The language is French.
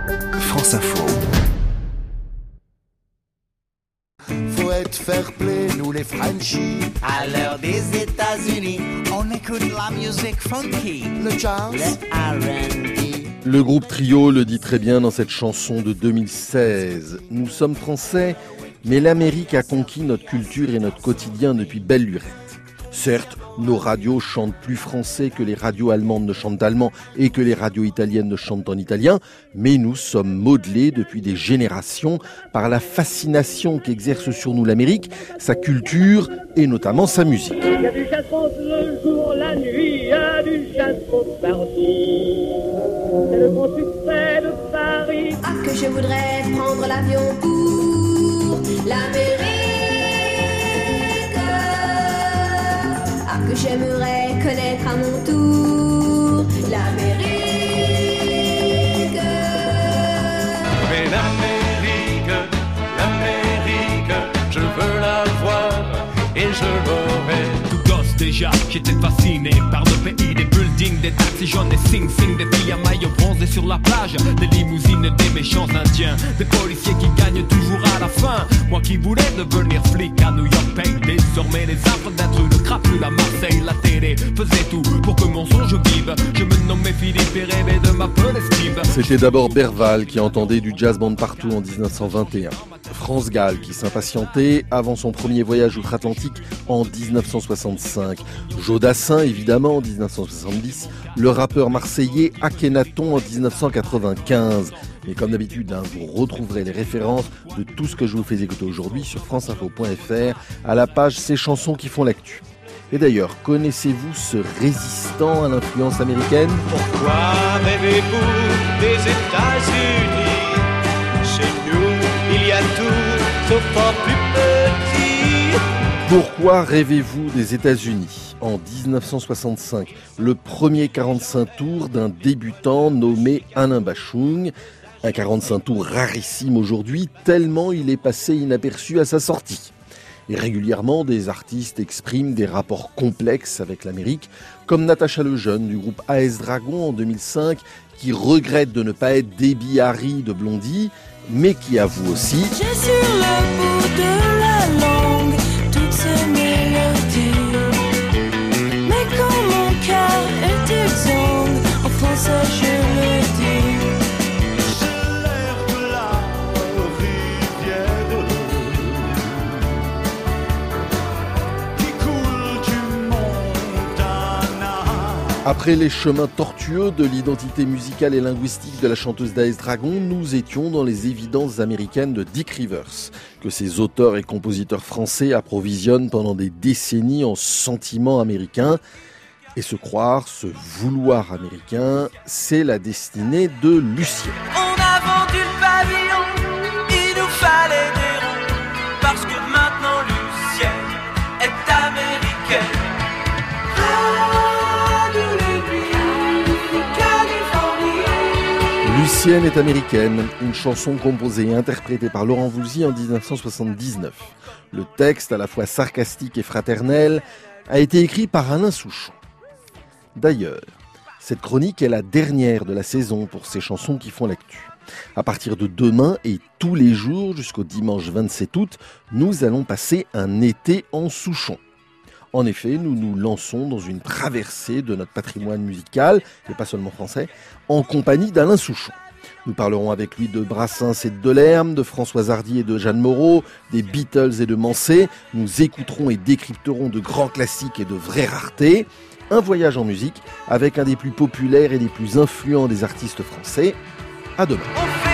France Info. Faut être fair play, nous les Frenchies. À l'heure des États-Unis, on écoute la musique funky, Le jazz, le R&B. Le groupe Trio le dit très bien dans cette chanson de 2016. Nous sommes français, mais l'Amérique a conquis notre culture et notre quotidien depuis belle lurette. Certes, nos radios chantent plus français que les radios allemandes ne chantent allemand et que les radios italiennes ne chantent en italien, mais nous sommes modelés depuis des générations par la fascination qu'exerce sur nous l'Amérique, sa culture et notamment sa musique. Il y a du jazz le jour, la nuit, il y a du jazz parti. C'est le grand succès de Paris. Ah, que je voudrais prendre l'avion pour l'Amérique. Ah, que j'aimerais connaître à mon tour l'Amérique. Mais l'Amérique, je veux la voir et je l'aurai. Tout gosse déjà, j'étais fasciné par le pays des buildings, des taxis jaunes, des sing-sing, des filles à maillot bronzé sur la plage, des limousines, des méchants indiens, des policiers qui gagnent toujours à la fin. Moi qui voulais devenir flic à New York paye désormais les affres d'être une crapule à Marseille. La télé faisait tout pour que mon songe vive. Je me nommais Philippe et rêvais de m'appeler Steve. C'était d'abord Berval qui entendait du jazz band partout en 1921. France Gall qui s'impatientait avant son premier voyage outre-Atlantique en 1965. Jodassin évidemment en 1970. Le rappeur marseillais Akhenaton en 1995. Mais comme d'habitude, vous retrouverez les références de tout ce que je vous fais écouter aujourd'hui sur franceinfo.fr à la page Ces chansons qui font l'actu. Et d'ailleurs, connaissez-vous ce résistant à l'influence américaine ? Pourquoi rêvez-vous des États-Unis ? Chez nous, il y a tout, sauf en plus petit. Pourquoi rêvez-vous des États-Unis ? En 1965, le premier 45 tours d'un débutant nommé Alain Bashung. Un 45 tours rarissime aujourd'hui, tellement il est passé inaperçu à sa sortie. Et régulièrement, des artistes expriment des rapports complexes avec l'Amérique, comme Natacha Lejeune du groupe AS Dragon en 2005, qui regrette de ne pas être Debbie Harry de Blondie, mais qui avoue aussi « J'ai sur le bout de la langue toutes ces mélodies, mais quand mon cœur est exsangue, en français je le dis. » Après les chemins tortueux de l'identité musicale et linguistique de la chanteuse d'AS Dragon, nous étions dans les évidences américaines de Dick Rivers, que ses auteurs et compositeurs français approvisionnent pendant des décennies en sentiments américains. Et se croire, se vouloir américain, c'est la destinée de Lucien. On a vendu le pavillon, il nous fallait des ronds, parce que maintenant Lucien est américaine. Lucienne est américaine, une chanson composée et interprétée par Laurent Voulzy en 1979. Le texte, à la fois sarcastique et fraternel, a été écrit par Alain Souchon. D'ailleurs, cette chronique est la dernière de la saison pour ces chansons qui font l'actu. À partir de demain et tous les jours jusqu'au dimanche 27 août, nous allons passer un été en Souchon. En effet, nous nous lançons dans une traversée de notre patrimoine musical, et pas seulement français, en compagnie d'Alain Souchon. Nous parlerons avec lui de Brassens et de Delerme, de Françoise Hardy et de Jeanne Moreau, des Beatles et de Mansé. Nous écouterons et décrypterons de grands classiques et de vraies raretés. Un voyage en musique avec un des plus populaires et des plus influents des artistes français. À demain.